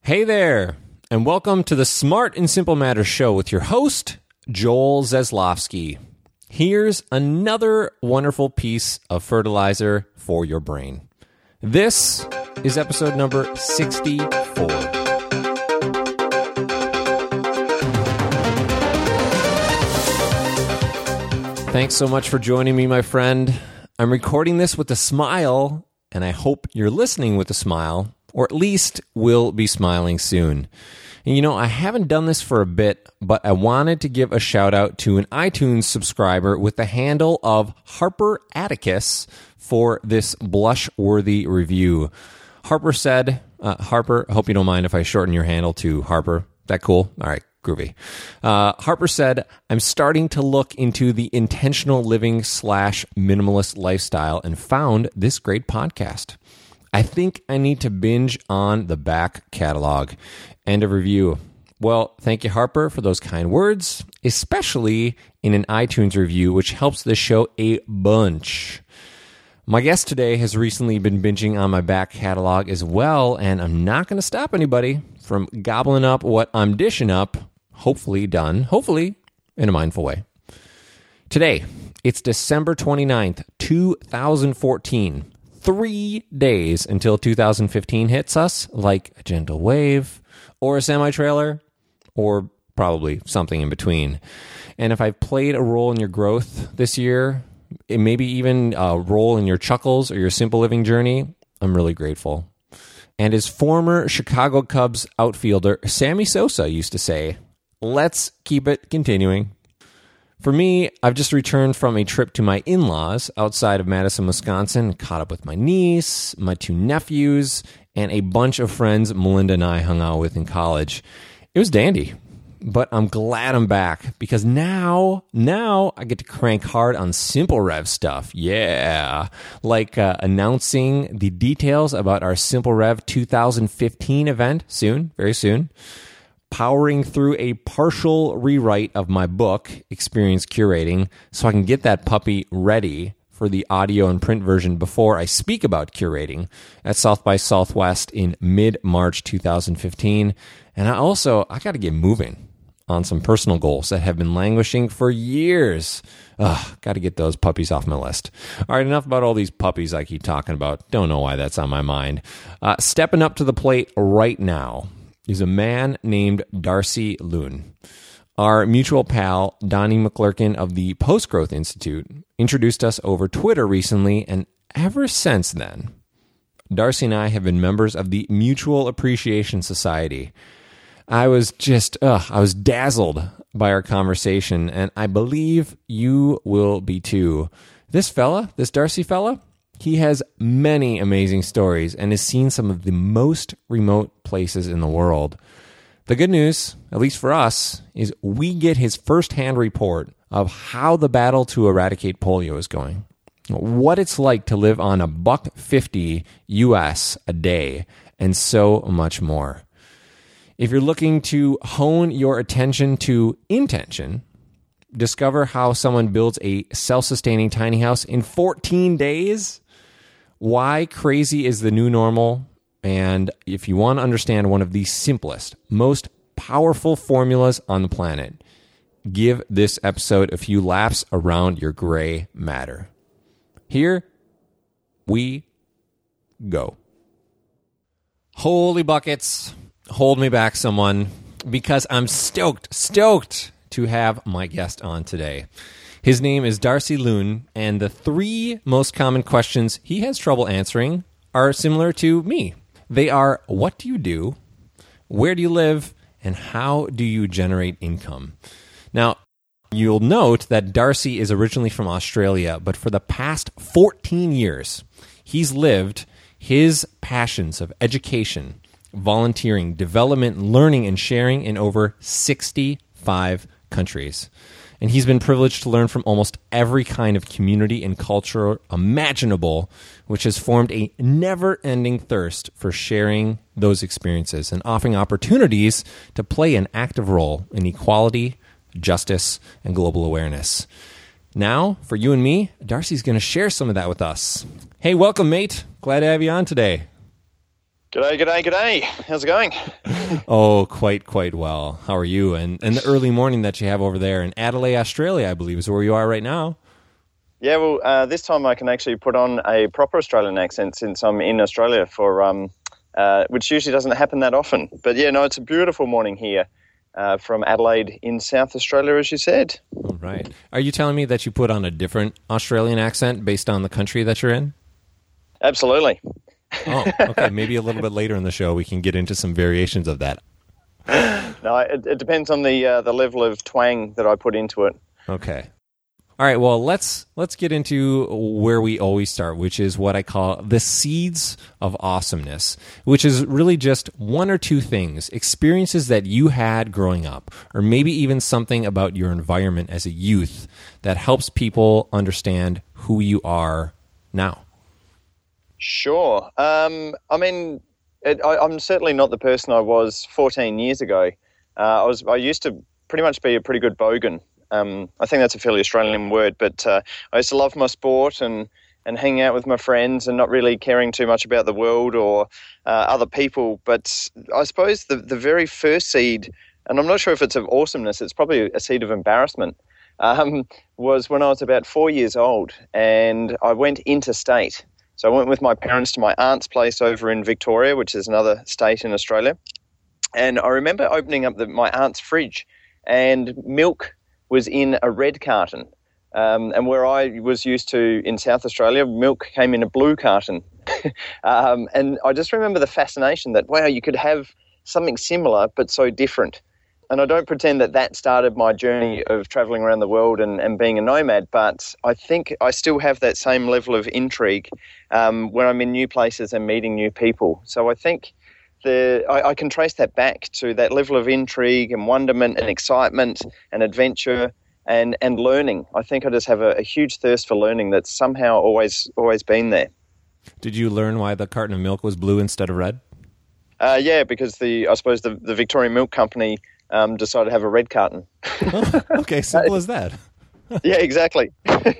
Hey there, and welcome to the Smart and Simple Matters show with your host, Joel Zaslofsky. Here's another wonderful piece of fertilizer for your brain. This is episode number 64. Thanks so much for joining me, my friend. I'm recording this with a smile, and I hope you're listening with a smile, or at least will be smiling soon. And you know, I haven't done this for a bit, but I wanted to give a shout out to an iTunes subscriber with the handle of Harper Atticus for this blush-worthy review. Harper said, Harper, I hope you don't mind if I shorten your handle to Harper. That cool? All right. Groovy. Harper said, I'm starting to look into the intentional living / minimalist lifestyle and found this great podcast. I think I need to binge on the back catalog. End of review. Well, thank you, Harper, for those kind words, especially in an iTunes review, which helps the show a bunch. My guest today has recently been binging on my back catalog as well, and I'm not going to stop anybody from gobbling up what I'm dishing up, hopefully in a mindful way. Today, it's December 29th, 2014. 3 days until 2015 hits us like a gentle wave or a semi-trailer or probably something in between. And if I've played a role in your growth this year, maybe even a role in your chuckles or your simple living journey, I'm really grateful. And as former Chicago Cubs outfielder Sammy Sosa used to say, let's keep it continuing. For me, I've just returned from a trip to my in-laws outside of Madison, Wisconsin, caught up with my niece, my 2 nephews, and a bunch of friends Melinda and I hung out with in college. It was dandy, but I'm glad I'm back because now I get to crank hard on Simple Rev stuff. Yeah, like announcing the details about our Simple Rev 2015 event soon, very soon. Powering through a partial rewrite of my book, Experience Curating, so I can get that puppy ready for the audio and print version before I speak about curating at South by Southwest in mid-March 2015. And I got to get moving on some personal goals that have been languishing for years. Got to get those puppies off my list. All right, enough about all these puppies I keep talking about. Don't know why that's on my mind. Stepping up to the plate right now is a man named Darcy Loon. Our mutual pal, Donnie McClurkin of the Post-Growth Institute, introduced us over Twitter recently, and ever since then, Darcy and I have been members of the Mutual Appreciation Society. I was dazzled by our conversation, and I believe you will be too. This Darcy fella, he has many amazing stories and has seen some of the most remote places in the world. The good news, at least for us, is we get his firsthand report of how the battle to eradicate polio is going, what it's like to live on $1.50 US a day, and so much more. If you're looking to hone your attention to intention, discover how someone builds a self-sustaining tiny house in 14 days, why crazy is the new normal, and if you want to understand one of the simplest, most powerful formulas on the planet, give this episode a few laps around your gray matter. Here we go. Holy buckets, hold me back someone, because I'm stoked to have my guest on today. His name is Darcy Loon, and the 3 most common questions he has trouble answering are similar to me. They are, what do you do? Where do you live? And how do you generate income? Now, you'll note that Darcy is originally from Australia, but for the past 14 years, he's lived his passions of education, volunteering, development, learning, and sharing in over 65 countries. And he's been privileged to learn from almost every kind of community and culture imaginable, which has formed a never-ending thirst for sharing those experiences and offering opportunities to play an active role in equality, justice, and global awareness. Now, for you and me, Darcy's going to share some of that with us. Hey, welcome, mate. Glad to have you on today. G'day. How's it going? Oh, quite well. How are you? And the early morning that you have over there in Adelaide, Australia, I believe, is where you are right now. Yeah, well, this time I can actually put on a proper Australian accent since I'm in Australia which usually doesn't happen that often. But yeah, no, it's a beautiful morning here from Adelaide in South Australia, as you said. All right. Are you telling me that you put on a different Australian accent based on the country that you're in? Absolutely. Oh, okay. Maybe a little bit later in the show we can get into some variations of that. No, it depends on the level of twang that I put into it. Okay. All right, well, let's get into where we always start, which is what I call the seeds of awesomeness, which is really just one or two things, experiences that you had growing up, or maybe even something about your environment as a youth that helps people understand who you are now. Sure. I'm certainly not the person I was 14 years ago. I used to pretty much be a pretty good bogan. I think that's a fairly Australian word, but I used to love my sport and hanging out with my friends and not really caring too much about the world or other people. But I suppose the very first seed, and I'm not sure if it's of awesomeness, it's probably a seed of embarrassment, was when I was about 4 years old and I went interstate. So I went with my parents to my aunt's place over in Victoria, which is another state in Australia. And I remember opening up my aunt's fridge and milk was in a red carton. And where I was used to in South Australia, milk came in a blue carton. And I just remember the fascination that, wow, you could have something similar but so different. And I don't pretend that started my journey of traveling around the world and being a nomad, but I think I still have that same level of intrigue when I'm in new places and meeting new people. So I think I can trace that back to that level of intrigue and wonderment and excitement and adventure and learning. I think I just have a huge thirst for learning that's somehow always been there. Did you learn why the carton of milk was blue instead of red? Yeah, because I suppose the Victorian Milk Company decided to have a red carton. Oh, okay, simple as that. Yeah, exactly.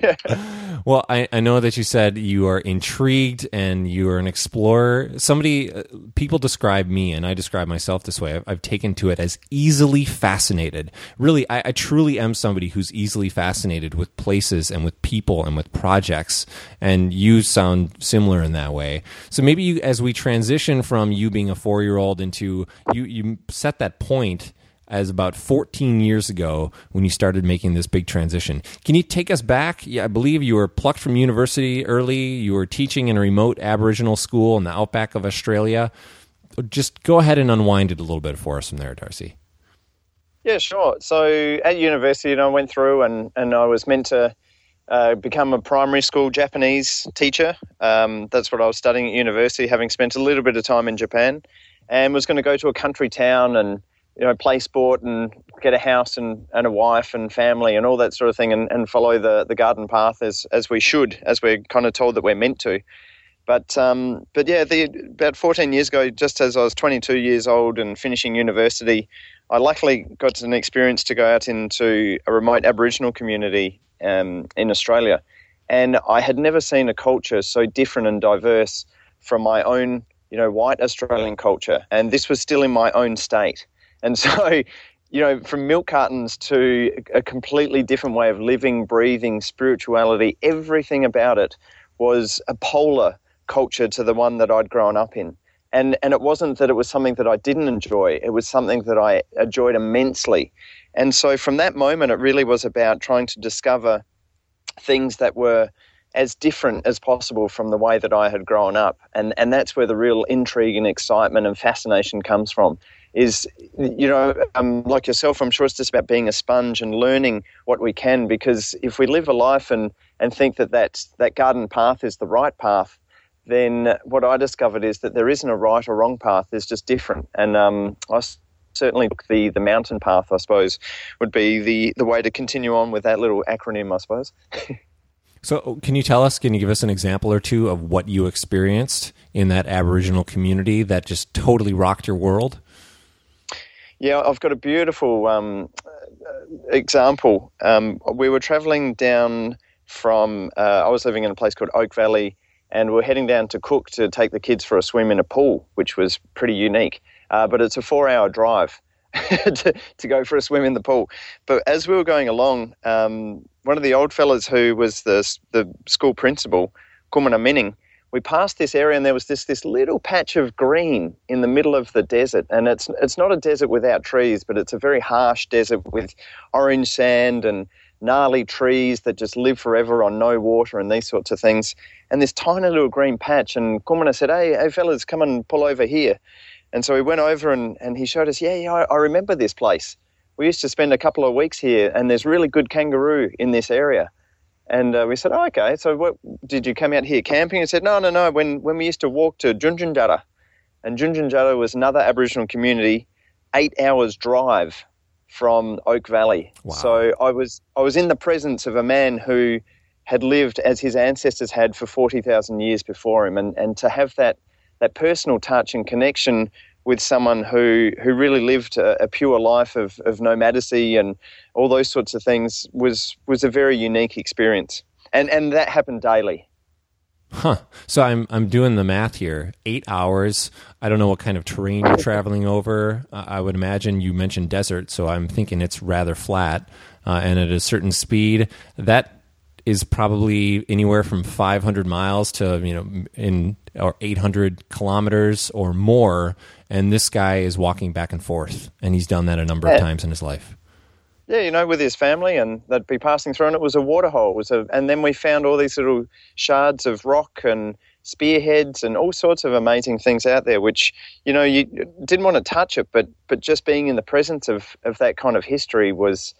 Well, I know that you said you are intrigued and you are an explorer. People describe me, and I describe myself this way. I've taken to it as easily fascinated. Really, I truly am somebody who's easily fascinated with places and with people and with projects, and you sound similar in that way. So maybe as we transition from you being a 4-year-old into you set that point as about 14 years ago when you started making this big transition. Can you take us back? Yeah, I believe you were plucked from university early. You were teaching in a remote Aboriginal school in the outback of Australia. Just go ahead and unwind it a little bit for us from there, Darcy. Yeah, sure. So at university, I went through and I was meant to become a primary school Japanese teacher. That's what I was studying at university, having spent a little bit of time in Japan, and was going to go to a country town and play sport and get a house and a wife and family and all that sort of thing and follow the garden path as we're kind of told that we're meant to. But yeah, about 14 years ago, just as I was 22 years old and finishing university, I luckily got an experience to go out into a remote Aboriginal community in Australia. And I had never seen a culture so different and diverse from my own, white Australian culture. And this was still in my own state. And so, from milk cartons to a completely different way of living, breathing, spirituality, everything about it was a polar culture to the one that I'd grown up in. And it wasn't that it was something that I didn't enjoy. It was something that I enjoyed immensely. And so from that moment, it really was about trying to discover things that were as different as possible from the way that I had grown up. And that's where the real intrigue and excitement and fascination comes from. Is, like yourself, I'm sure it's just about being a sponge and learning what we can, because if we live a life and think that garden path is the right path, then what I discovered is that there isn't a right or wrong path, there's just different. And I certainly took the mountain path, I suppose, would be the way to continue on with that little acronym, I suppose. So can you give us an example or two of what you experienced in that Aboriginal community that just totally rocked your world? Yeah, I've got a beautiful example. We were travelling down from, I was living in a place called Oak Valley, and we're heading down to Cook to take the kids for a swim in a pool, which was pretty unique. but it's a 4-hour drive to go for a swim in the pool. But as we were going along, one of the old fellas who was the school principal, Kumana Minning, we passed this area and there was this little patch of green in the middle of the desert. And it's not a desert without trees, but it's a very harsh desert with orange sand and gnarly trees that just live forever on no water and these sorts of things. And this tiny little green patch. And Kumana said, hey fellas, come and pull over here. And so we went over and he showed us, I remember this place. We used to spend a couple of weeks here and there's really good kangaroo in this area. And we said, oh, okay, so what, did you come out here camping? He said, no. When we used to walk to Junjunjara, and Junjunjara was another Aboriginal community, 8 hours drive from Oak Valley. Wow. So I was in the presence of a man who had lived as his ancestors had for 40,000 years before him. And to have that personal touch and connection with someone who really lived a pure life of nomadacy and all those sorts of things was a very unique experience. And that happened daily. Huh. So I'm doing the math here. 8 hours. I don't know what kind of terrain you're traveling over. I would imagine you mentioned desert, so I'm thinking it's rather flat and at a certain speed. That is probably anywhere from 500 miles to, or 800 kilometers or more. And this guy is walking back and forth, and he's done that a number of times in his life. Yeah, with his family, and they'd be passing through, and it was a waterhole. And then we found all these little shards of rock and spearheads and all sorts of amazing things out there, which, you didn't want to touch it, but just being in the presence of that kind of history was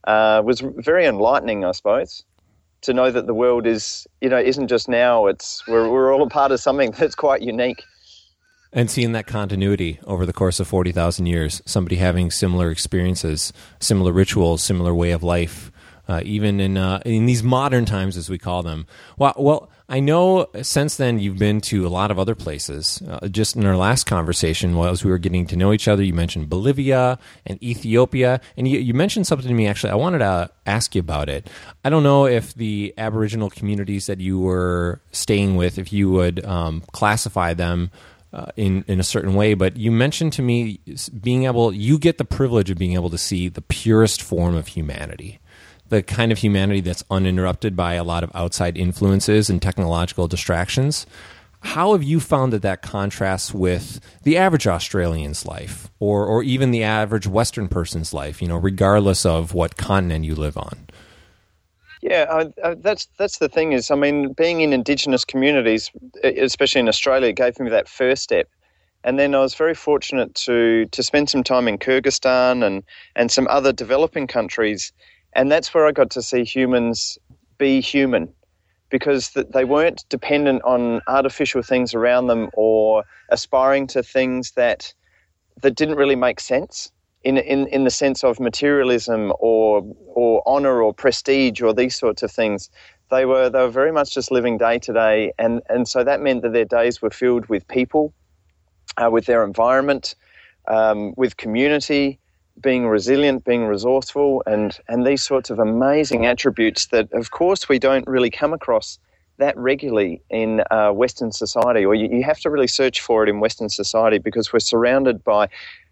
very enlightening, I suppose, to know that the world isn't just now. We're all a part of something that's quite unique. And seeing that continuity over the course of 40,000 years, somebody having similar experiences, similar rituals, similar way of life, even in these modern times, as we call them. Well, I know since then you've been to a lot of other places. Just in our last conversation, as we were getting to know each other, you mentioned Bolivia and Ethiopia, and you mentioned something to me, actually. I wanted to ask you about it. I don't know if the Aboriginal communities that you were staying with, if you would classify them in a certain way, but you mentioned to me you get the privilege of being able to see the purest form of humanity, the kind of humanity that's uninterrupted by a lot of outside influences and technological distractions. How have you found that contrasts with the average Australian's life or even the average Western person's life, regardless of what continent you live on? Yeah, that's the thing is, being in Indigenous communities, especially in Australia, gave me that first step. And then I was very fortunate to spend some time in Kyrgyzstan and some other developing countries. And that's where I got to see humans be human, because they weren't dependent on artificial things around them or aspiring to things that didn't really make sense. In the sense of materialism or honor or prestige or these sorts of things. They were very much just living day to day, and so that meant that their days were filled with people, with their environment, with community, being resilient, being resourceful, and these sorts of amazing attributes that, of course, we don't really come across that regularly in Western society, or you have to really search for it in Western society because we're surrounded by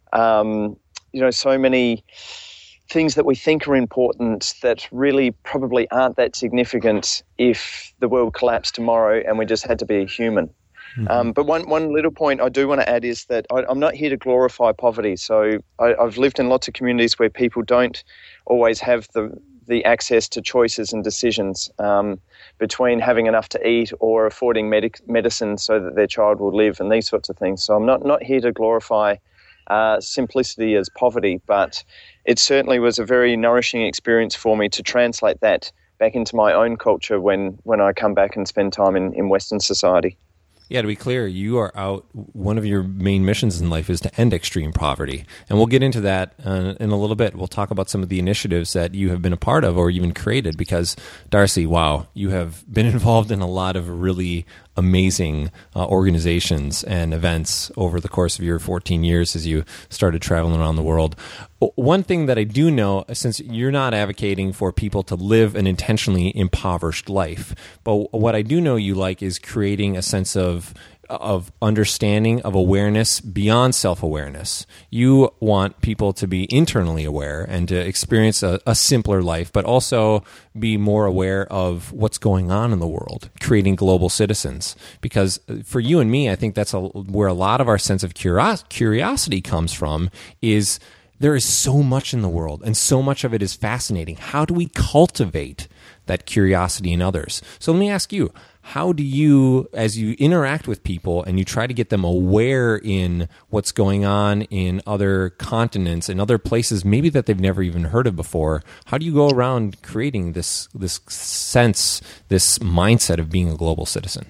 so many things that we think are important that really probably aren't that significant if the world collapsed tomorrow and we just had to be a human. Mm-hmm. But one little point I do want to add is that I'm not here to glorify poverty. So I've lived in lots of communities where people don't always have the access to choices and decisions between having enough to eat or affording medicine so that their child will live and these sorts of things. So I'm not here to glorify simplicity as poverty, but it certainly was a very nourishing experience for me to translate that back into my own culture when I come back and spend time in Western society. Yeah, to be clear, you are out. One of your main missions in life is to end extreme poverty. And we'll get into that in a little bit. We'll talk about some of the initiatives that you have been a part of or even created because, Darcy, wow, you have been involved in a lot of really amazing organizations and events over the course of your 14 years as you started traveling around the world. One thing that I do know, since you're not advocating for people to live an intentionally impoverished life, but what I do know you like is creating a sense of of understanding, of awareness beyond self-awareness. You want people to be internally aware and to experience a simpler life, but also be more aware of what's going on in the world, creating global citizens. Because for you and me, I think that's where a lot of our sense of curiosity comes from, is there is so much in the world, and so much of it is fascinating. How do we cultivate that curiosity in others? So let me ask you, how do you, as you interact with people and you try to get them aware in what's going on in other continents and other places maybe that they've never even heard of before, how do you go around creating this sense, this mindset of being a global citizen?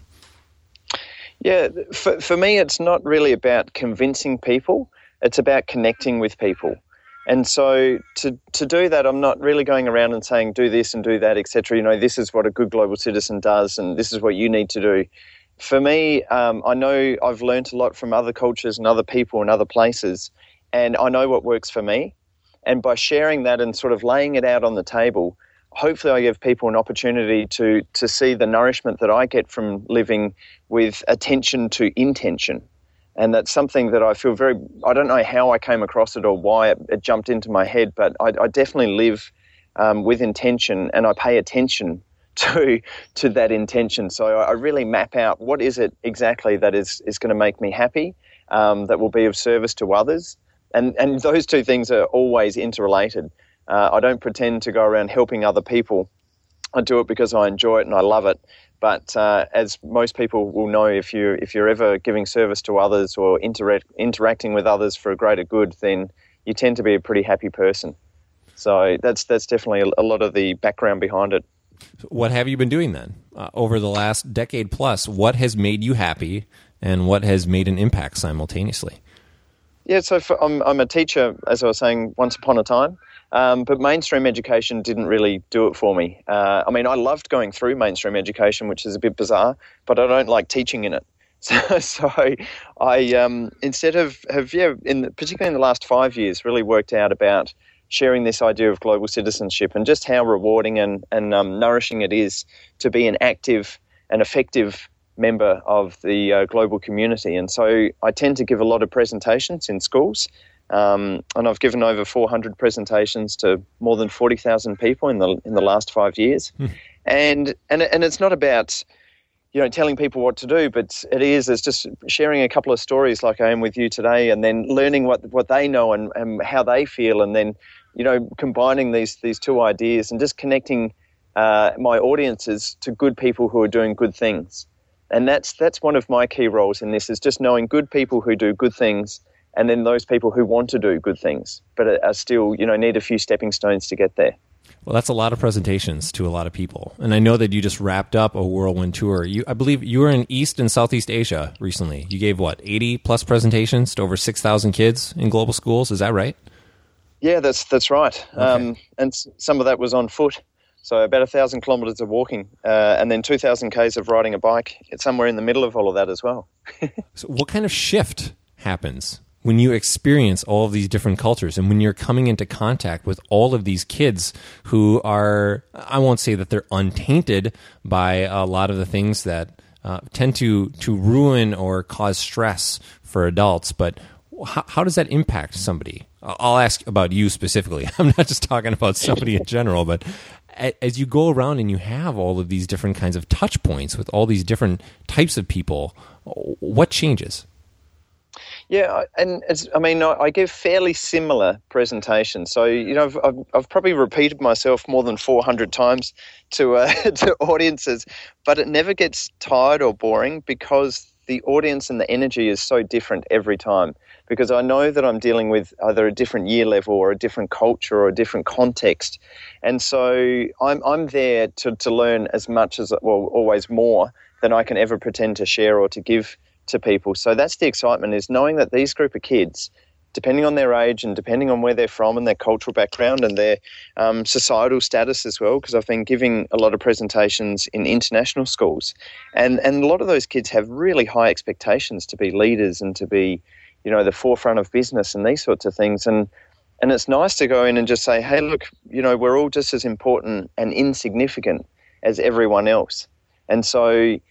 Yeah, for me, it's not really about convincing people. It's about connecting with people. And so to do that, I'm not really going around and saying, do this and do that, etc. This is what a good global citizen does, and this is what you need to do. For me, I know I've learned a lot from other cultures and other people and other places, and I know what works for me. And by sharing that and sort of laying it out on the table, hopefully I give people an opportunity to see the nourishment that I get from living with attention to intention. And that's something that I feel I don't know how I came across it or why it jumped into my head, but I definitely live with intention, and I pay attention to that intention. So I really map out what is it exactly that is going to make me happy, that will be of service to others. And those two things are always interrelated. I don't pretend to go around helping other people. I do it because I enjoy it and I love it. But as most people will know, if you're ever giving service to others or interacting with others for a greater good, then you tend to be a pretty happy person. So that's definitely a lot of the background behind it. What have you been doing then over the last decade plus? What has made you happy, and what has made an impact simultaneously? Yeah, so I'm a teacher, as I was saying, once upon a time. But mainstream education didn't really do it for me. I loved going through mainstream education, which is a bit bizarre, but I don't like teaching in it. So I instead particularly in the last 5 years, really worked out about sharing this idea of global citizenship and just how rewarding and nourishing it is to be an active and effective member of the global community. And so I tend to give a lot of presentations in schools. And I've given over 400 presentations to more than 40,000 people in the last 5 years. And it's not about, telling people what to do, but it's just sharing a couple of stories like I am with you today, and then learning what they know and how they feel, and then, combining these two ideas and just connecting my audiences to good people who are doing good things. And that's one of my key roles in this, is just knowing good people who do good things, and then those people who want to do good things, but are still, need a few stepping stones to get there. Well, that's a lot of presentations to a lot of people. And I know that you just wrapped up a whirlwind tour. I believe you were in East and Southeast Asia recently. You gave, 80 plus presentations to over 6,000 kids in global schools. Is that right? Yeah, that's right. Okay. And some of that was on foot. So about 1,000 kilometres of walking, and then 2,000 Ks of riding a bike. It's somewhere in the middle of all of that as well. So what kind of shift happens when you experience all of these different cultures, and when you're coming into contact with all of these kids who are, I won't say that they're untainted by a lot of the things that tend to ruin or cause stress for adults, but how does that impact somebody? I'll ask about you specifically. I'm not just talking about somebody in general, but as you go around and you have all of these different kinds of touch points with all these different types of people, what changes? Yeah, and I give fairly similar presentations. So, I've probably repeated myself more than 400 times to audiences, but it never gets tired or boring because the audience and the energy is so different every time. Because I know that I'm dealing with either a different year level or a different culture or a different context. And so I'm there to learn as much as, always more than I can ever pretend to share or to give to people. So that's the excitement, is knowing that these group of kids, depending on their age and depending on where they're from and their cultural background and their societal status as well, because I've been giving a lot of presentations in international schools, and a lot of those kids have really high expectations to be leaders and to be, the forefront of business and these sorts of things. And it's nice to go in and just say, hey, look, we're all just as important and insignificant as everyone else. And so,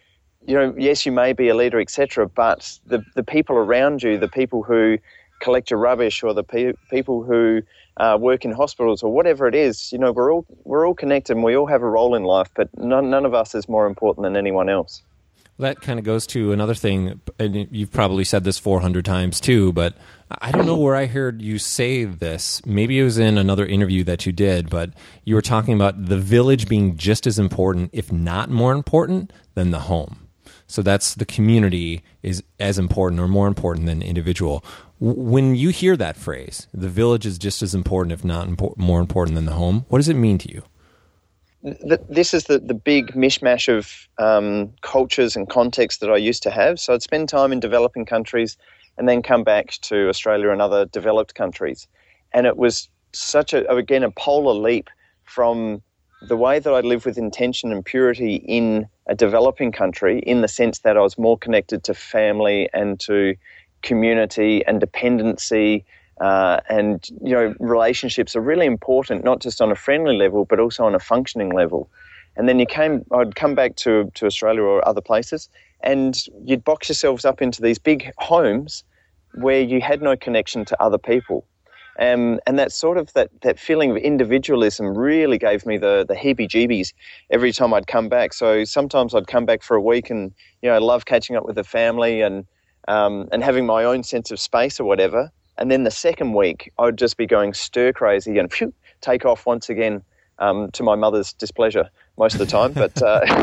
yes, you may be a leader, etc., but the people around you, the people who collect your rubbish, or the people who work in hospitals, or whatever it is, we're all connected and we all have a role in life, but none of us is more important than anyone else. That kind of goes to another thing, and you've probably said this 400 times too, but I don't know where I heard you say this. Maybe it was in another interview that you did, but you were talking about the village being just as important, if not more important, than the home. So that's the community is as important or more important than individual. When you hear that phrase, the village is just as important, if not more important than the home, what does it mean to you? This is the big mishmash of cultures and contexts that I used to have. So I'd spend time in developing countries and then come back to Australia and other developed countries. And it was such a polar leap from the way that I live with intention and purity in a developing country, in the sense that I was more connected to family and to community and dependency. And relationships are really important, not just on a friendly level, but also on a functioning level. And then I'd come back to Australia or other places, and you'd box yourselves up into these big homes where you had no connection to other people. And that sort of that feeling of individualism really gave me the heebie-jeebies every time I'd come back. So sometimes I'd come back for a week and, love catching up with the family and having my own sense of space or whatever. And then the second week, I would just be going stir crazy and take off once again, to my mother's displeasure most of the time. But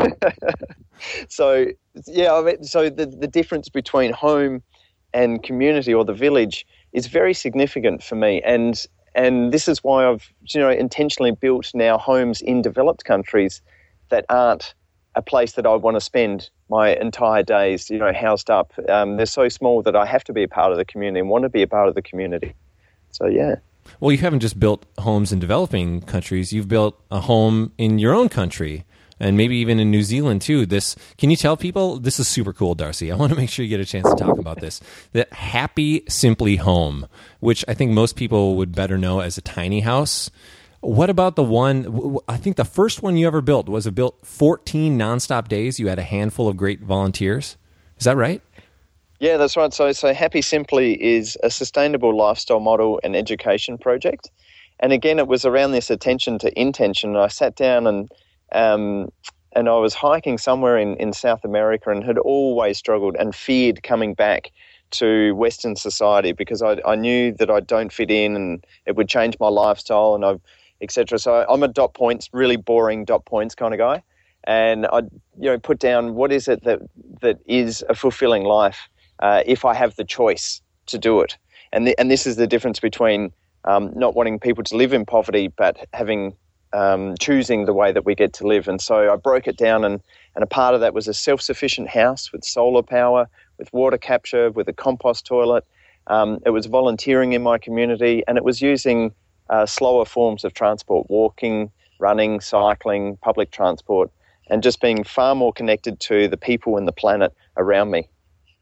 so the difference between home and community, or the village, is very significant for me. And this is why I've intentionally built now homes in developed countries that aren't a place that I want to spend my entire days, housed up. They're so small that I have to be a part of the community and want to be a part of the community. So, yeah. Well, you haven't just built homes in developing countries. You've built a home in your own country, and maybe even in New Zealand, too. Can you tell people, this is super cool, Darcy. I want to make sure you get a chance to talk about this. That Happy Simply Home, which I think most people would better know as a tiny house. What about the one, I think the first one you ever built, was it built 14 nonstop days? You had a handful of great volunteers. Is that right? Yeah, that's right. So Happy Simply is a sustainable lifestyle model and education project. And again, it was around this attention to intention. I sat down and I was hiking somewhere in South America and had always struggled and feared coming back to Western society, because I knew that I don't fit in and it would change my lifestyle and etc. So I'm a dot points, really boring dot points kind of guy. And I put down, what is it that is a fulfilling life if I have the choice to do it? And this is the difference between not wanting people to live in poverty, but having choosing the way that we get to live. And so I broke it down, and a part of that was a self-sufficient house with solar power, with water capture, with a compost toilet. It was volunteering in my community, and it was using slower forms of transport, walking, running, cycling, public transport, and just being far more connected to the people and the planet around me.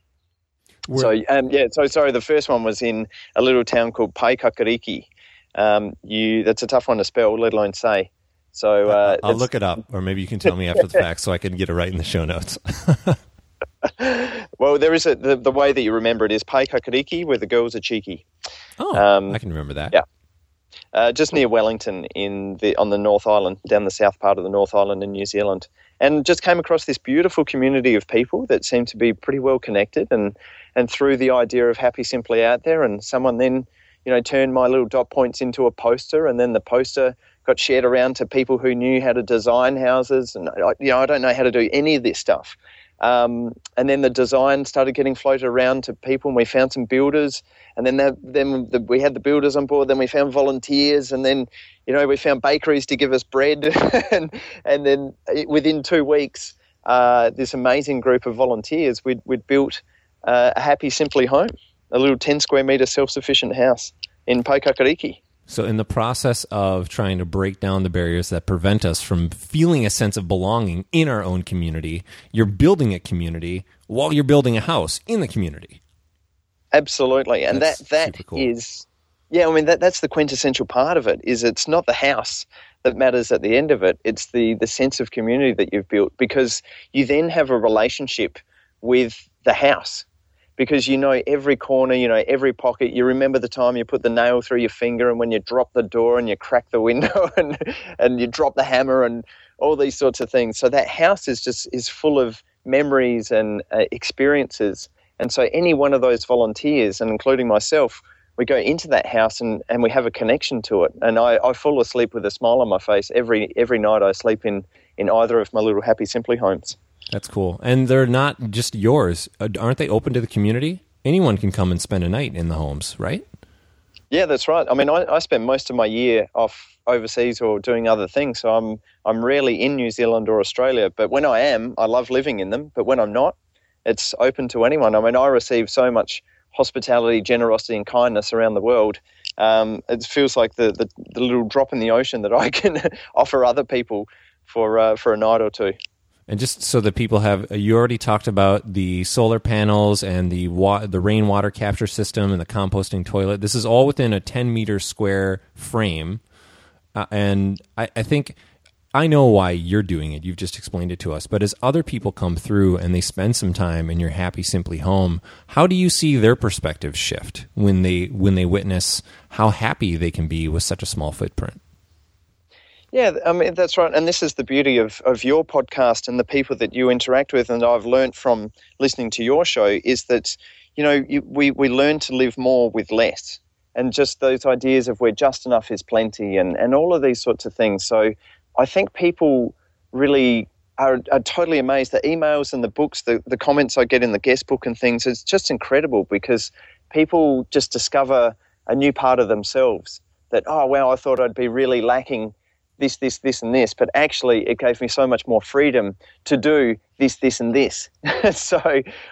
The first one was in a little town called Paikakariki. That's a tough one to spell, let alone say. So I'll look it up, or maybe you can tell me after the fact so I can get it right in the show notes. Well, there is the way that you remember it is Paikakariki, where the girls are cheeky. Oh, I can remember that. Yeah. Just near Wellington on the North Island, down the south part of the North Island in New Zealand. And just came across this beautiful community of people that seemed to be pretty well connected, and threw the idea of Happy Simply out there, and someone then, turned my little dot points into a poster, and then the poster got shared around to people who knew how to design houses, and I don't know how to do any of this stuff. And then the design started getting floated around to people, and we found some builders, and then we had the builders on board. Then we found volunteers, and then we found bakeries to give us bread, and then within 2 weeks, this amazing group of volunteers, we'd built a Happy Simply home, a little 10 square meter self-sufficient house in Paikakariki. So in the process of trying to break down the barriers that prevent us from feeling a sense of belonging in our own community, you're building a community while you're building a house in the community. Absolutely. And that cool. is Yeah, I mean, that's the quintessential part of it, is it's not the house that matters at the end of it. It's the sense of community that you've built, because you then have a relationship with the house, because you know every corner, you know every pocket. You remember the time you put the nail through your finger, and when you drop the door and you crack the window and you drop the hammer and all these sorts of things. So that house is full of memories and experiences. And so any one of those volunteers, and including myself, we go into that house and we have a connection to it. And I fall asleep with a smile on my face every night I sleep in either of my little Happy Simply homes. That's cool. And they're not just yours. Aren't they open to the community? Anyone can come and spend a night in the homes, right? Yeah, that's right. I mean, I spend most of my year off overseas or doing other things. So I'm rarely in New Zealand or Australia. But when I am, I love living in them. But when I'm not, it's open to anyone. I mean, I receive so much hospitality, generosity, and kindness around the world. It feels like the little drop in the ocean that I can offer other people for a night or two. And just so that people have, you already talked about the solar panels and the rainwater capture system and the composting toilet. This is all within a 10-meter square frame. And I think I know why you're doing it. You've just explained it to us. But as other people come through and they spend some time in your Happy Simply home, how do you see their perspective shift when they witness how happy they can be with such a small footprint? Yeah, I mean, that's right. And this is the beauty of your podcast and the people that you interact with. And I've learned from listening to your show is that, you know, we learn to live more with less. And just those ideas of where just enough is plenty and all of these sorts of things. So I think people really are totally amazed. The emails and the books, the comments I get in the guest book and things, it's just incredible, because people just discover a new part of themselves that, oh, wow, I thought I'd be really lacking this, and this, but actually it gave me so much more freedom to do this, and this. So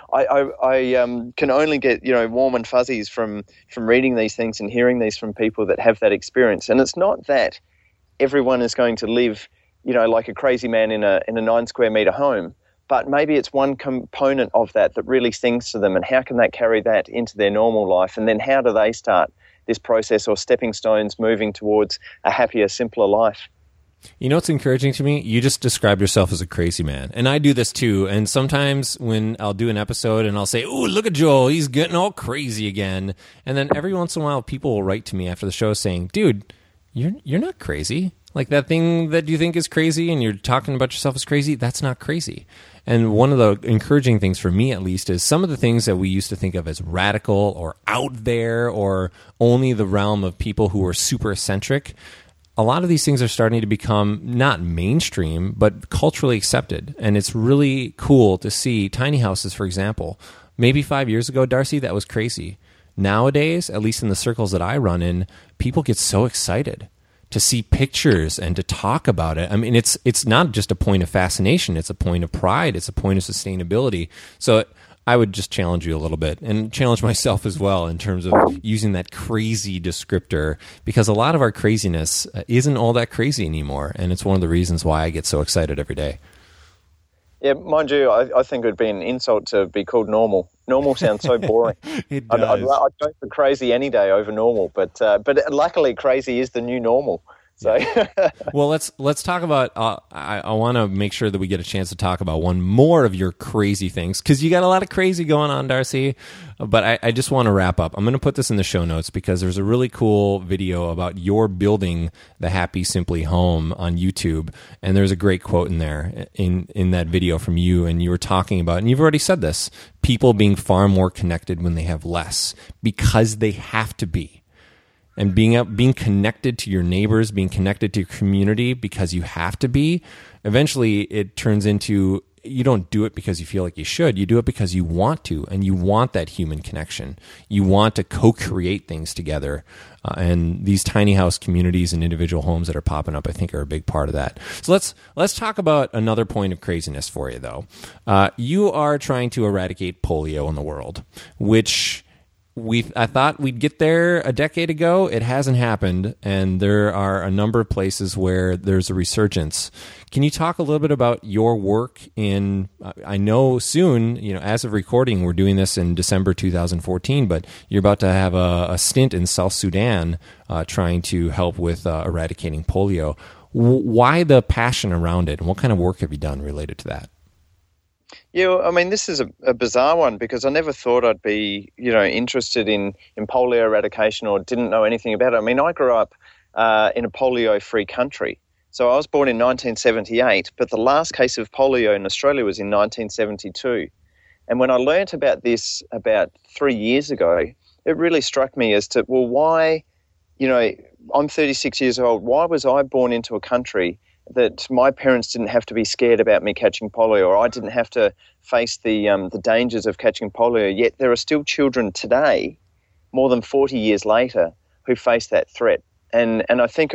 I can only get, you know, warm and fuzzies from reading these things and hearing these from people that have that experience. And it's not that everyone is going to live, you know, like a crazy man in a 9 square meter home, but maybe it's one component of that really stings to them, and how can they carry that into their normal life, and then how do they start this process or stepping stones moving towards a happier, simpler life? You know what's encouraging to me? You just described yourself as a crazy man. And I do this too. And sometimes when I'll do an episode and I'll say, "Ooh, look at Joel, he's getting all crazy again." And then every once in a while people will write to me after the show saying, "Dude, you're not crazy. Like that thing that you think is crazy and you're talking about yourself as crazy, that's not crazy." And one of the encouraging things for me, at least, is some of the things that we used to think of as radical or out there or only the realm of people who were super eccentric, a lot of these things are starting to become not mainstream, but culturally accepted. And it's really cool to see tiny houses, for example. Maybe 5 years ago, Darcy, that was crazy. Nowadays, at least in the circles that I run in, people get so excited to see pictures and to talk about it. I mean, it's not just a point of fascination. It's a point of pride. It's a point of sustainability. So I would just challenge you a little bit and challenge myself as well in terms of using that crazy descriptor, because a lot of our craziness isn't all that crazy anymore. And it's one of the reasons why I get so excited every day. Yeah, mind you, I think it would be an insult to be called normal. Normal sounds so boring. It does. I'd go for crazy any day over normal, but luckily crazy is the new normal. So, well, let's talk about. I want to make sure that we get a chance to talk about one more of your crazy things, because you got a lot of crazy going on, Darcy. But I just want to wrap up. I'm going to put this in the show notes because there's a really cool video about your building the Happy Simply home on YouTube, and there's a great quote in there in that video from you, and you were talking about, and you've already said this: people being far more connected when they have less because they have to be. And being connected to your neighbors, being connected to your community because you have to be, eventually it turns into, you don't do it because you feel like you should. You do it because you want to, and you want that human connection. You want to co-create things together. And these tiny house communities and individual homes that are popping up, I think, are a big part of that. So let's talk about another point of craziness for you, though. You are trying to eradicate polio in the world, which I thought we'd get there a decade ago. It hasn't happened, and there are a number of places where there's a resurgence. Can you talk a little bit about your work in, I know soon, as of recording, we're doing this in December 2014, but you're about to have a stint in South Sudan trying to help with eradicating polio. Why the passion around it, and what kind of work have you done related to that? Yeah, I mean, this is a bizarre one because I never thought I'd be, interested in polio eradication or didn't know anything about it. I mean, I grew up in a polio-free country. So I was born in 1978, but the last case of polio in Australia was in 1972. And when I learnt about this about 3 years ago, it really struck me as to, well, why, I'm 36 years old, why was I born into a country that my parents didn't have to be scared about me catching polio, or I didn't have to face the dangers of catching polio, yet there are still children today, more than 40 years later, who face that threat. And I think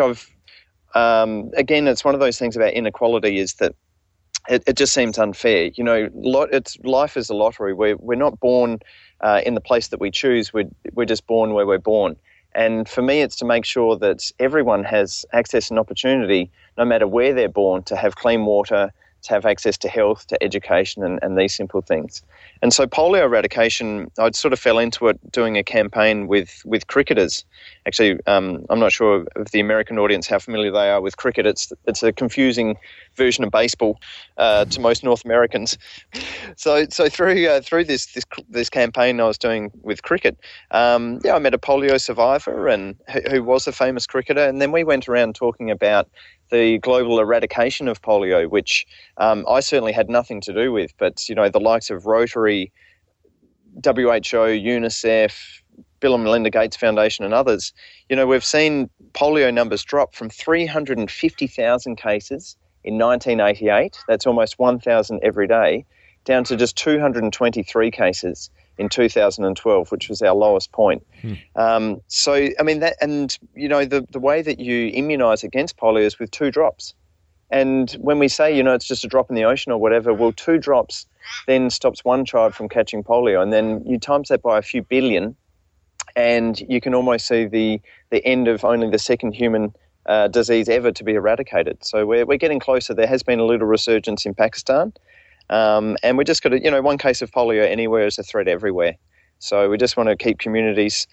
again, it's one of those things about inequality is that it just seems unfair. Life is a lottery. We're not born in the place that we choose. We're just born where we're born. And for me, it's to make sure that everyone has access and opportunity, no matter where they're born, to have clean water, to have access to health, to education, and these simple things. And so polio eradication, I sort of fell into it doing a campaign with cricketers. Actually, I'm not sure of the American audience how familiar they are with cricket. It's a confusing version of baseball to most North Americans. So through this campaign I was doing with cricket, I met a polio survivor and who was a famous cricketer, and then we went around talking about the global eradication of polio, which I certainly had nothing to do with, but the likes of Rotary, WHO, UNICEF, Bill and Melinda Gates Foundation and others, we've seen polio numbers drop from 350,000 cases in 1988, that's almost 1,000 every day, down to just 223 cases in 2012, which was our lowest point. So, I mean, the way that you immunise against polio is with 2 drops. And when we say, it's just a drop in the ocean or whatever, well, 2 drops then stops 1 child from catching polio. And then you times that by a few billion, and you can almost see the end of only the second human disease ever to be eradicated. So we're getting closer. There has been a little resurgence in Pakistan. And we just got to, one case of polio anywhere is a threat everywhere. So we just want to keep communities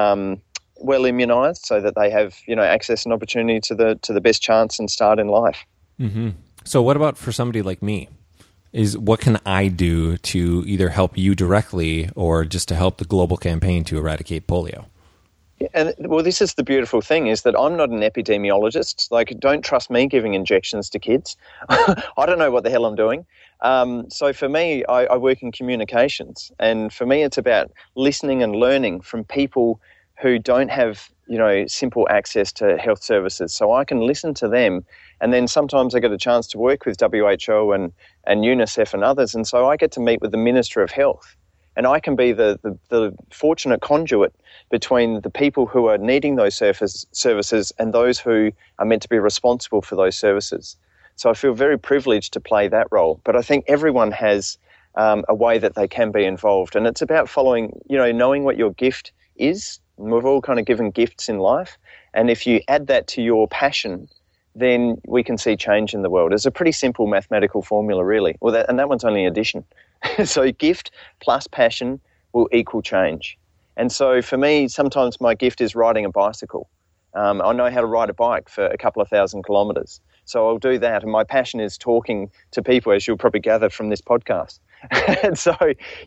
well immunised so that they have, access and opportunity to the best chance and start in life. Mm-hmm. So what about for somebody like me? What can I do to either help you directly or just to help the global campaign to eradicate polio? And well, this is the beautiful thing is that I'm not an epidemiologist. Like, don't trust me giving injections to kids. I don't know what the hell I'm doing. So for me, I work in communications. And for me, it's about listening and learning from people who don't have, simple access to health services. So I can listen to them. And then sometimes I get a chance to work with WHO and UNICEF and others. And so I get to meet with the Minister of Health. And I can be the fortunate conduit between the people who are needing those services and those who are meant to be responsible for those services. So I feel very privileged to play that role. But I think everyone has a way that they can be involved. And it's about following, knowing what your gift is. And we've all kind of given gifts in life. And if you add that to your passion, then we can see change in the world. It's a pretty simple mathematical formula, really. And that one's only addition. So gift plus passion will equal change. And so for me, sometimes my gift is riding a bicycle. I know how to ride a bike for a couple of 1,000 kilometres. So I'll do that. And my passion is talking to people, as you'll probably gather from this podcast. And so,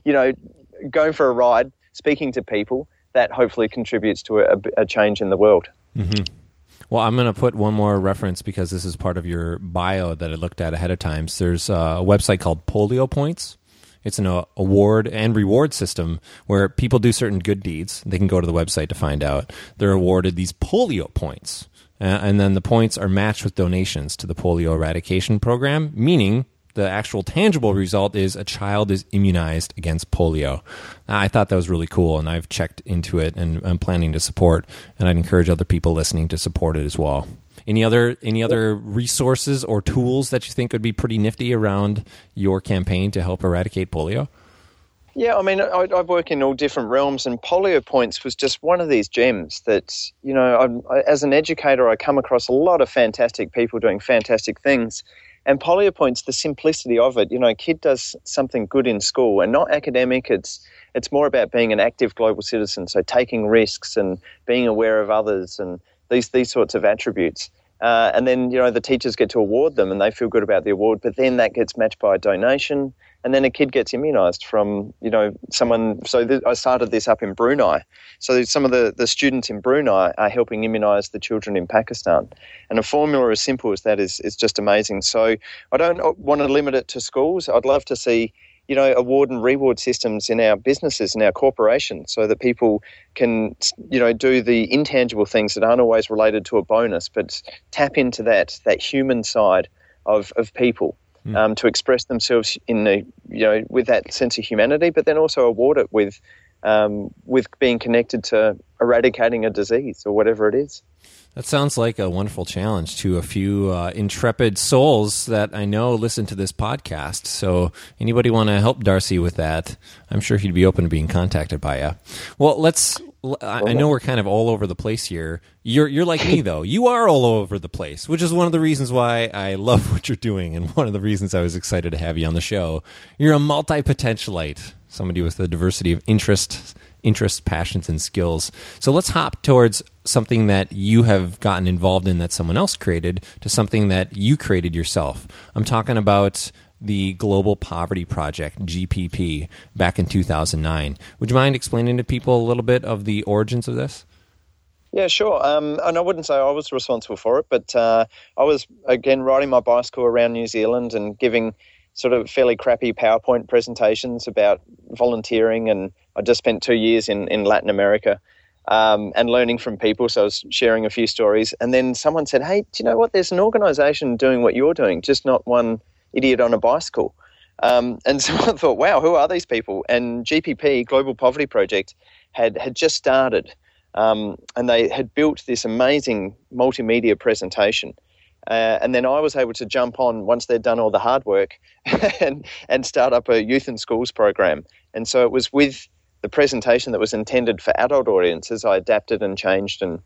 going for a ride, speaking to people, that hopefully contributes to a change in the world. Mm-hmm. Well, I'm going to put one more reference because this is part of your bio that I looked at ahead of time. So there's a website called Polio Points. It's an award and reward system where people do certain good deeds. They can go to the website to find out. They're awarded these polio points. And then the points are matched with donations to the polio eradication program, meaning the actual tangible result is a child is immunized against polio. I thought that was really cool, and I've checked into it, and I'm planning to support, and I'd encourage other people listening to support it as well. Any other resources or tools that you think would be pretty nifty around your campaign to help eradicate polio? Yeah, I mean, I work in all different realms, and Polio Points was just one of these gems that, as an educator, I come across a lot of fantastic people doing fantastic things. And Polio Points, the simplicity of it, a kid does something good in school and not academic. It's more about being an active global citizen, so taking risks and being aware of others and these sorts of attributes. And then, the teachers get to award them and they feel good about the award, but then that gets matched by a donation. And then a kid gets immunised from, someone. So I started this up in Brunei. So some of the students in Brunei are helping immunise the children in Pakistan. And a formula as simple as that is just amazing. So I don't want to limit it to schools. I'd love to see, award and reward systems in our businesses, in our corporations, so that people can, do the intangible things that aren't always related to a bonus, but tap into that human side of people. To express themselves in with that sense of humanity, but then also award it with being connected to eradicating a disease or whatever it is. That sounds like a wonderful challenge to a few intrepid souls that I know listen to this podcast. So anybody want to help Darcy with that, I'm sure he'd be open to being contacted by you. Well, I know we're kind of all over the place here. You're like me, though. You are all over the place, which is one of the reasons why I love what you're doing and one of the reasons I was excited to have you on the show. You're a multi-potentialite, somebody with a diversity of interests, passions, and skills. So let's hop towards something that you have gotten involved in that someone else created to something that you created yourself. I'm talking about the Global Poverty Project, GPP, back in 2009. Would you mind explaining to people a little bit of the origins of this? Yeah, sure. And I wouldn't say I was responsible for it, but I was, again, riding my bicycle around New Zealand and giving sort of fairly crappy PowerPoint presentations about volunteering. And I just spent 2 years in Latin America and learning from people. So I was sharing a few stories. And then someone said, hey, do you know what? There's an organisation doing what you're doing, just not one idiot on a bicycle. And so I thought, wow, who are these people? And GPP, Global Poverty Project, had just started. And they had built this amazing multimedia presentation. And then I was able to jump on once they'd done all the hard work and start up a youth and schools program. And so it was with the presentation that was intended for adult audiences, I adapted and changed and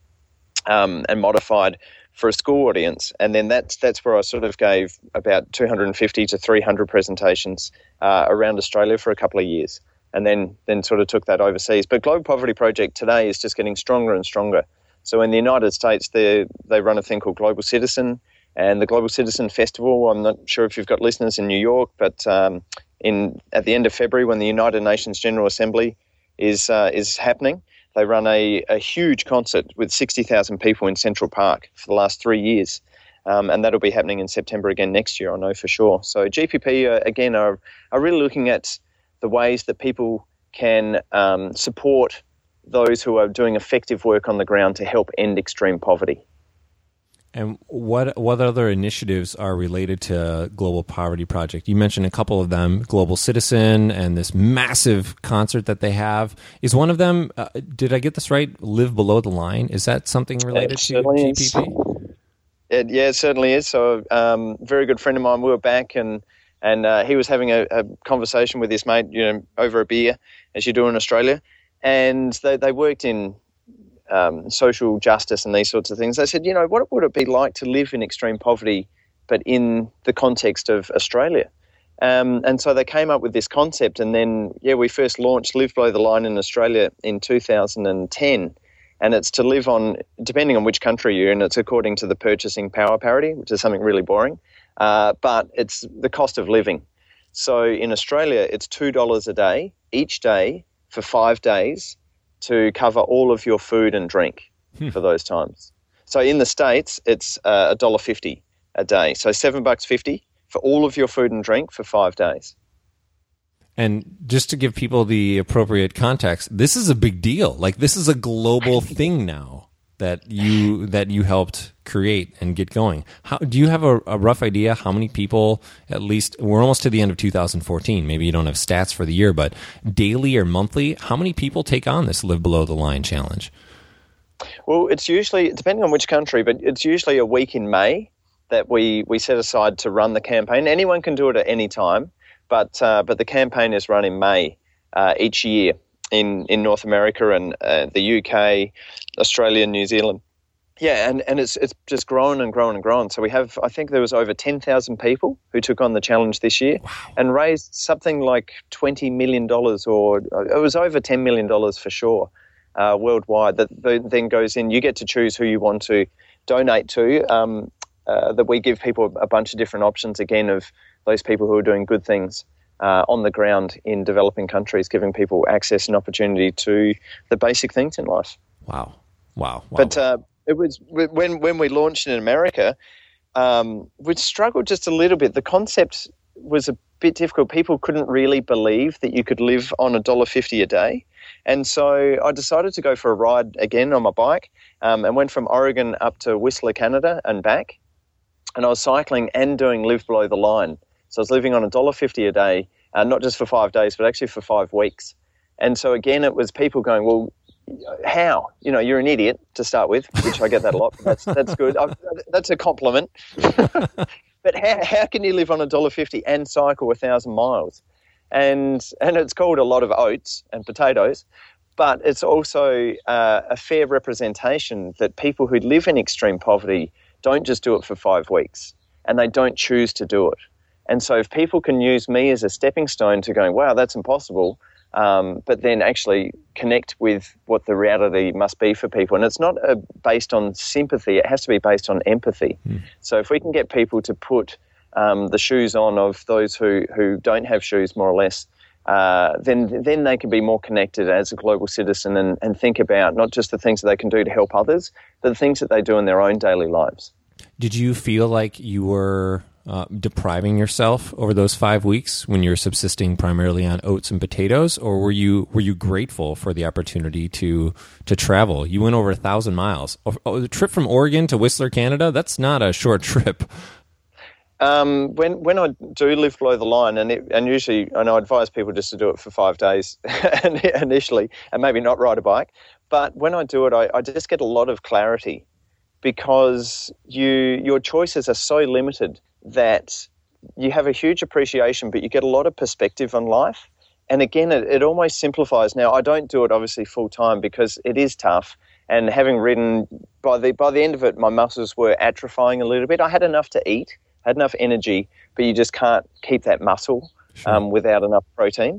modified for a school audience. And then that's where I sort of gave about 250 to 300 presentations around Australia for a couple of years, and then sort of took that overseas. But Global Poverty Project today is just getting stronger and stronger. So in the United States, they run a thing called Global Citizen and the Global Citizen Festival. I'm not sure if you've got listeners in New York, but at the end of February, when the United Nations General Assembly is happening, they run a huge concert with 60,000 people in Central Park for the last 3 years. And that'll be happening in September again next year, I know for sure. So GPP, again, are really looking at the ways that people can support those who are doing effective work on the ground to help end extreme poverty. And what other initiatives are related to Global Poverty Project? You mentioned a couple of them, Global Citizen and this massive concert that they have. Is one of them, did I get this right, Live Below the Line? Is that something related to GPP? Yeah, it certainly is. So very good friend of mine, we were back and he was having a conversation with his mate, over a beer, as you do in Australia. And they worked in social justice and these sorts of things. They said, what would it be like to live in extreme poverty, but in the context of Australia? And so they came up with this concept. And then, we first launched Live Below the Line in Australia in 2010. And it's to live on, depending on which country you're in, it's according to the purchasing power parity, which is something really boring. But it's the cost of living. So in Australia, it's $2 a day, each day, for 5 days to cover all of your food and drink for those times. So in the States, it's $1.50 a day. So $7.50 for all of your food and drink for 5 days. And just to give people the appropriate context, this is a big deal. Like, this is a global thing now that you helped create and get going. Do you have a rough idea how many people, at least, we're almost to the end of 2014, maybe you don't have stats for the year, but daily or monthly, how many people take on this Live Below the Line challenge? Well, it's usually, depending on which country, but it's usually a week in May that we set aside to run the campaign. Anyone can do it at any time, but the campaign is run in May. each year in North America and the UK, Australia, New Zealand. Yeah, and it's just grown and grown and grown. So we have, I think there was over 10,000 people who took on the challenge this year. Wow. And raised something like $20 million, or it was over $10 million for sure, worldwide. That then goes in. You get to choose who you want to donate to. That we give people a bunch of different options, again, of those people who are doing good things on the ground in developing countries, giving people access and opportunity to the basic things in life. Wow. But it was when we launched in America, we struggled just a little bit. The concept was a bit difficult. People couldn't really believe that you could live on $1.50 a day. And so I decided to go for a ride again on my bike and went from Oregon up to Whistler, Canada and back. And I was cycling and doing Live Below the Line. So I was living on $1.50 a day, not just for 5 days, but actually for 5 weeks. And so again, it was people going, well, how? You're an idiot to start with, which I get that a lot. But that's good. That's a compliment. But how can you live on $1.50 and cycle 1,000 miles? And it's called a lot of oats and potatoes, but it's also a fair representation that people who live in extreme poverty don't just do it for 5 weeks, and they don't choose to do it. And so if people can use me as a stepping stone to going, wow, that's impossible, but then actually connect with what the reality must be for people. And it's not based on sympathy, it has to be based on empathy. So if we can get people to put the shoes on of those who don't have shoes, more or less, then they can be more connected as a global citizen and think about not just the things that they can do to help others, but the things that they do in their own daily lives. Did you feel like you were depriving yourself over those 5 weeks when you're subsisting primarily on oats and potatoes, or were you grateful for the opportunity to travel? You went over 1,000 miles. The trip from Oregon to Whistler, Canada, that's not a short trip. When I do Live Below the Line, and usually, and I advise people just to do it for 5 days initially, and maybe not ride a bike. But when I do it, I just get a lot of clarity, because your choices are so limited that you have a huge appreciation, but you get a lot of perspective on life. And again, it almost simplifies. Now, I don't do it obviously full time because it is tough. And having ridden, by the end of it, my muscles were atrophying a little bit. I had enough to eat, had enough energy, but you just can't keep that muscle without enough protein.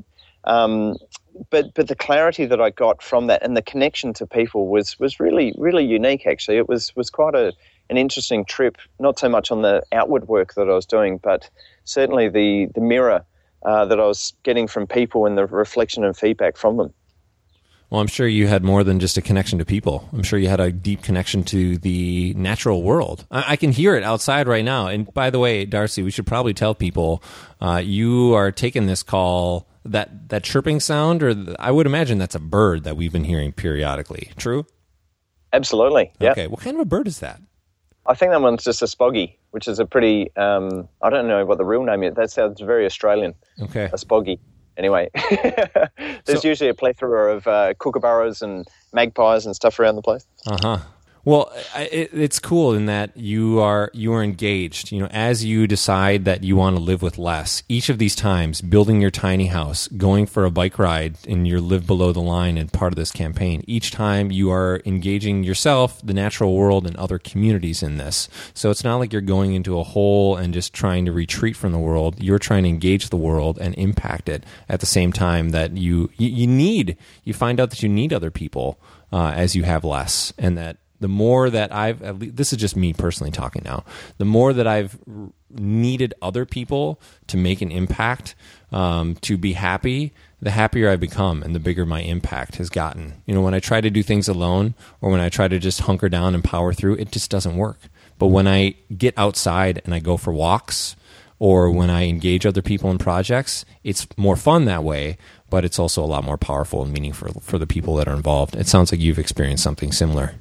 But the clarity that I got from that and the connection to people was really, really unique, actually. It was quite an interesting trip, not so much on the outward work that I was doing, but certainly the mirror that I was getting from people and the reflection and feedback from them. Well, I'm sure you had more than just a connection to people. I'm sure you had a deep connection to the natural world. I can hear it outside right now. And by the way, Darcy, we should probably tell people you are taking this call, that chirping sound, or I would imagine that's a bird that we've been hearing periodically. True? Absolutely, yeah. Okay, what kind of a bird is that? I think that one's just a spoggy, which is a pretty, I don't know what the real name is. That sounds very Australian. Okay. A spoggy. Anyway, there's usually a plethora of kookaburras and magpies and stuff around the place. Uh-huh. Well, it's cool in that you are engaged. As you decide that you want to live with less, each of these times, building your tiny house, going for a bike ride in your Live Below the Line and part of this campaign, each time you are engaging yourself, the natural world, and other communities in this. So it's not like you're going into a hole and just trying to retreat from the world. You're trying to engage the world and impact it at the same time that you find out that you need other people as you have less, and that the more that this is just me personally talking now, the more that I've needed other people to make an impact, to be happy, the happier I've become and the bigger my impact has gotten. When I try to do things alone, or when I try to just hunker down and power through, it just doesn't work. But when I get outside and I go for walks, or when I engage other people in projects, it's more fun that way, but it's also a lot more powerful and meaningful for the people that are involved. It sounds like you've experienced something similar.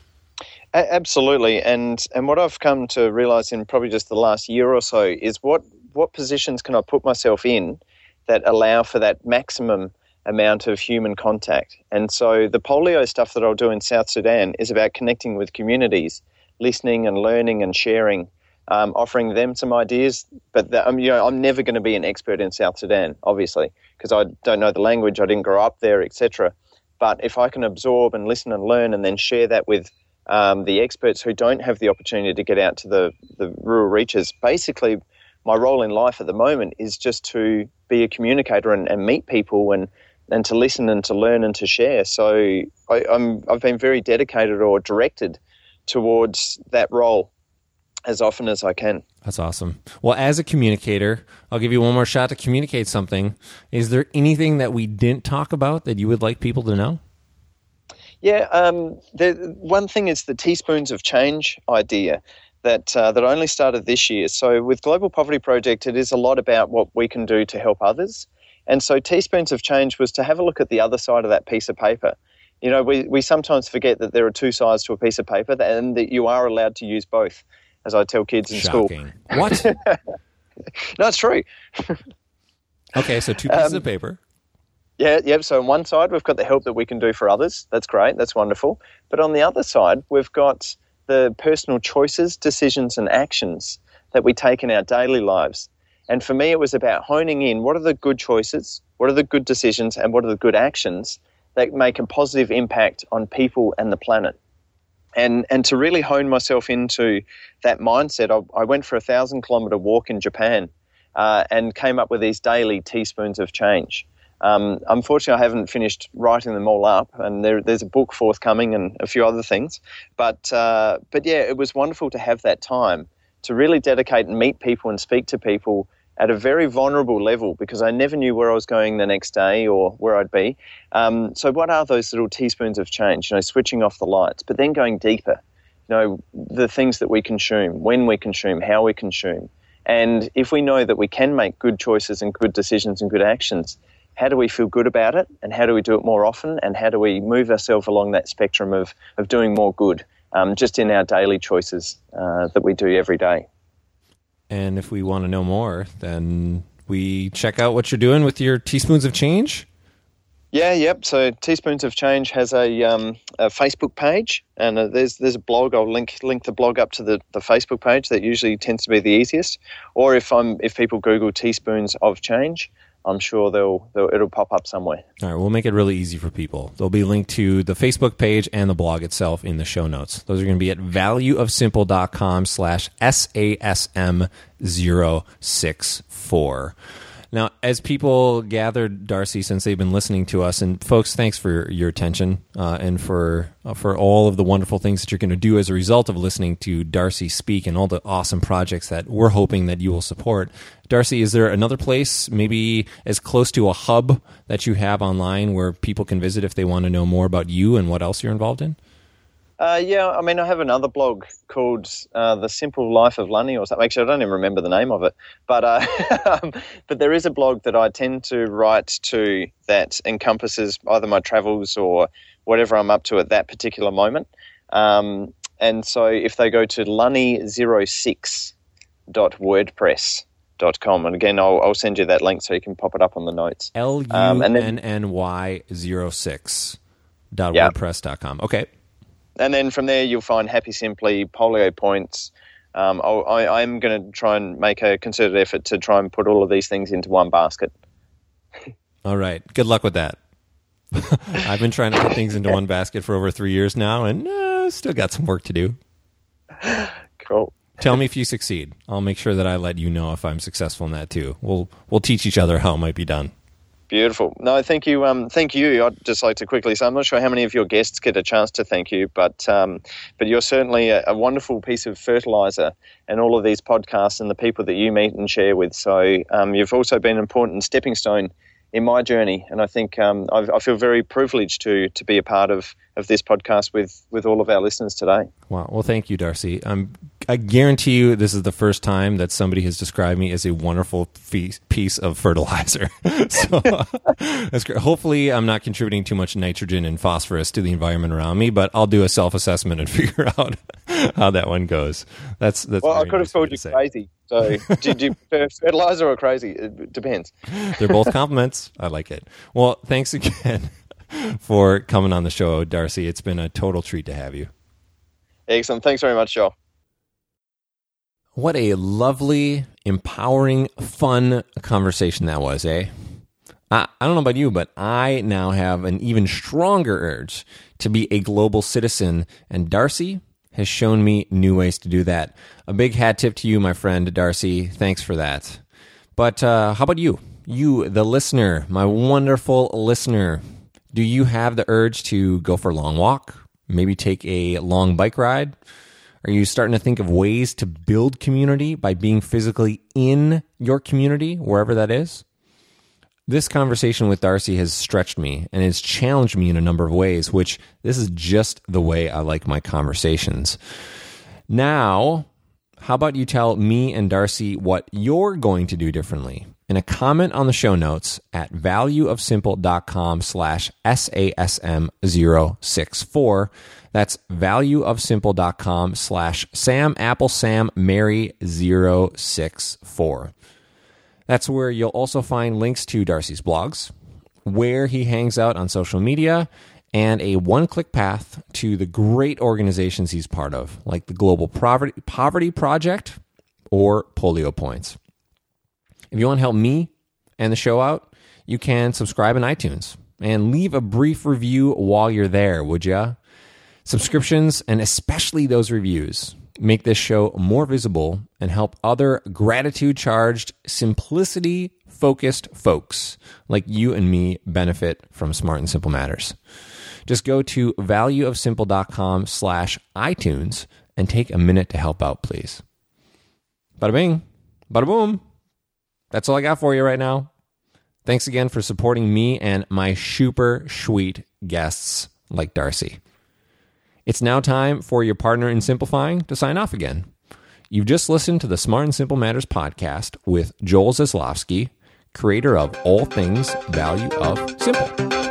Absolutely, and what I've come to realize in probably just the last year or so is what positions can I put myself in that allow for that maximum amount of human contact. And so the polio stuff that I'll do in South Sudan is about connecting with communities, listening and learning and sharing, offering them some ideas. But I'm never going to be an expert in South Sudan, obviously. because I don't know the language, I didn't grow up there, etc. But if I can absorb and listen and learn and then share that with the experts who don't have the opportunity to get out to the rural reaches, basically my role in life at the moment is just to be a communicator and meet people and to listen and to learn and to share. So I've been very dedicated or directed towards that role as often as I can. That's awesome. Well, as a communicator, I'll give you one more shot to communicate something. Is there anything that we didn't talk about that you would like people to know? Yeah, one thing is the teaspoons of change idea that only started this year. So with Global Poverty Project, it is a lot about what we can do to help others. And so teaspoons of change was to have a look at the other side of that piece of paper. You know, we sometimes forget that there are two sides to a piece of paper and that you are allowed to use both, as I tell kids in Shocking. school. What? No, it's true. Okay, so two pieces of paper. Yeah. So on one side, we've got the help that we can do for others. That's great. That's wonderful. But on the other side, we've got the personal choices, decisions, and actions that we take in our daily lives. And for me, it was about honing in what are the good choices, what are the good decisions, and what are the good actions that make a positive impact on people and the planet. And to really hone myself into that mindset, I went for a 1,000-kilometre walk in Japan and came up with these daily teaspoons of change. Unfortunately, I haven't finished writing them all up, and there's a book forthcoming and a few other things. But yeah, it was wonderful to have that time to really dedicate and meet people and speak to people at a very vulnerable level, because I never knew where I was going the next day or where I'd be. So what are those little teaspoons of change? You know, switching off the lights, but then going deeper. You know, the things that we consume, when we consume, how we consume. And if we know that we can make good choices and good decisions and good actions, how do we feel good about it, and how do we do it more often, and how do we move ourselves along that spectrum of doing more good just in our daily choices that we do every day. And if we want to know more, then we check out what you're doing with your Teaspoons of Change? Yeah, yep. So Teaspoons of Change has a Facebook page, and there's a blog. I'll link the blog up to the Facebook page. That usually tends to be the easiest. Or if people Google Teaspoons of Change, I'm sure it'll pop up somewhere. All right, we'll make it really easy for people. They'll be linked to the Facebook page and the blog itself in the show notes. Those are going to be at valueofsimple.com/SASM064. Now, as people gathered, Darcy, since they've been listening to us, and folks, thanks for your attention and for all of the wonderful things that you're going to do as a result of listening to Darcy speak and all the awesome projects that we're hoping that you will support. Darcy, is there another place, maybe as close to a hub that you have online where people can visit if they want to know more about you and what else you're involved in? Yeah, I mean, I have another blog called The Simple Life of Lunny or something. Actually, I don't even remember the name of it. But but there is a blog that I tend to write to that encompasses either my travels or whatever I'm up to at that particular moment. And so if they go to lunny06.wordpress.com, and again, I'll send you that link so you can pop it up on the notes. LUNNY06.wordpress.com. Okay. And then from there, you'll find Happy Simply, Polio Points. I'm going to try and make a concerted effort to try and put all of these things into one basket. All right. Good luck with that. I've been trying to put things into one basket for over 3 years now, and still got some work to do. Cool. Tell me if you succeed. I'll make sure that I let you know if I'm successful in that too. We'll teach each other how it might be done. Beautiful. No, thank you. Thank you. I'd just like to quickly say, I'm not sure how many of your guests get a chance to thank you, but you're certainly a wonderful piece of fertilizer, and all of these podcasts and the people that you meet and share with. So you've also been an important stepping stone in my journey, and I think I feel very privileged to be a part of this podcast with all of our listeners today. Wow. Well, thank you, Darcy. I guarantee you this is the first time that somebody has described me as a wonderful piece of fertilizer. So that's great. Hopefully I'm not contributing too much nitrogen and phosphorus to the environment around me, but I'll do a self-assessment and figure out how that one goes. That's well, I could have called you crazy. So did you prefer fertilizer or crazy? It depends. They're both compliments. I like it. Well, thanks again for coming on the show, Darcy. It's been a total treat to have you. Excellent. Thanks very much, Joel. What a lovely, empowering, fun conversation that was, eh? I don't know about you, but I now have an even stronger urge to be a global citizen, and Darcy has shown me new ways to do that. A big hat tip to you, my friend Darcy. Thanks for that. But how about you? You, the listener, my wonderful listener. Do you have the urge to go for a long walk? Maybe take a long bike ride? Are you starting to think of ways to build community by being physically in your community, wherever that is? This conversation with Darcy has stretched me and has challenged me in a number of ways, which this is just the way I like my conversations. Now, how about you tell me and Darcy what you're going to do differently in a comment on the show notes at valueofsimple.com/SASM064. That's valueofsimple.com/SamAppleSamMary064. That's where you'll also find links to Darcy's blogs, where he hangs out on social media, and a one-click path to the great organizations he's part of, like the Global Poverty Project or Polio Points. If you want to help me and the show out, you can subscribe in iTunes and leave a brief review while you're there, would ya? Subscriptions, and especially those reviews, make this show more visible and help other gratitude-charged, simplicity-focused folks like you and me benefit from Smart and Simple Matters. Just go to valueofsimple.com/iTunes and take a minute to help out, please. Bada bing, bada boom. That's all I got for you right now. Thanks again for supporting me and my super sweet guests like Darcy. It's now time for your partner in simplifying to sign off again. You've just listened to the Smart and Simple Matters podcast with Joel Zaslofsky, creator of All Things Value of Simple.